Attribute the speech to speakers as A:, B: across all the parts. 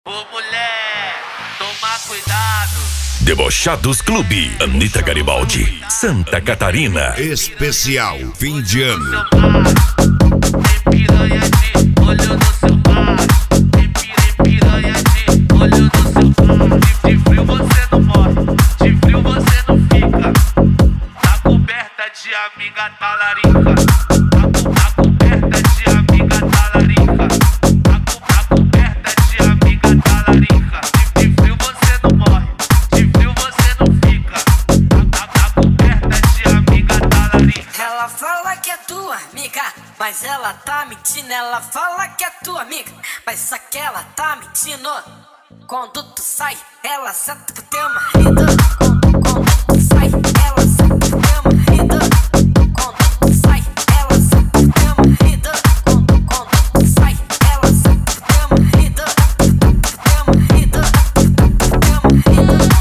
A: Ô mulher, toma cuidado.
B: Debochados Clube, Anitta Garibaldi, Santa Catarina.
C: Especial fim de ano.
A: Tem piranha de olho no seu bar. Tem piranha de olho no seu bar. De frio você não morre, de frio você não fica. Tá coberta de amiga talarica. Tá coberta de amiga talarica. Tá coberta de amiga talarica. De frio você não morre, de frio você não fica. Tá coberta de amiga talarica.
D: Ela fala que é tua amiga, mas ela tá mentindo. Ela fala que é tua amiga, mas só que ela tá mentindo. Quando tu sai, ela senta pro teu marido. Quando tu sai, ela senta pro teu marido. Quando tu sai, ela senta pro teu marido. Quando tu sai, ela senta pro teu marido. Pro teu marido, pro teu marido.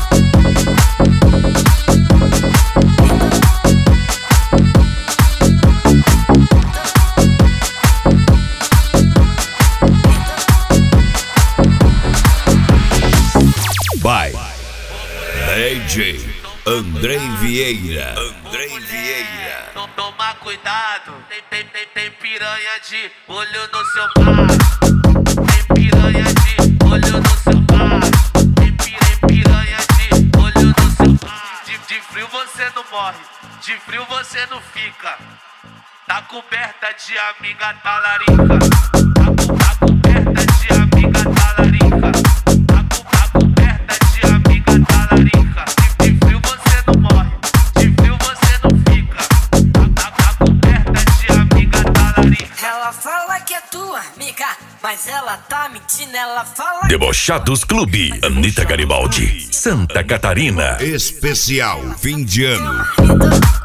C: By DJ Andrei Vieira.
A: Toma cuidado, tem piranha de olho no seu bar. Tem piranha de olho no seu bar. Tem piranha de olho no seu bar. De frio você não morre, de frio você não fica. Tá coberta de amiga talarica. Tá coberta de amiga talarica. Tá coberta de amiga talarica. De frio você não morre, de frio você não fica. Tá coberta de amiga talarica.
D: Ela fala que é tua amiga, mas ela tá mentindo. Ela fala
B: Debochados Clube, Anitta Garibaldi, Santa Catarina.
C: Especial fim de ano.
D: marido.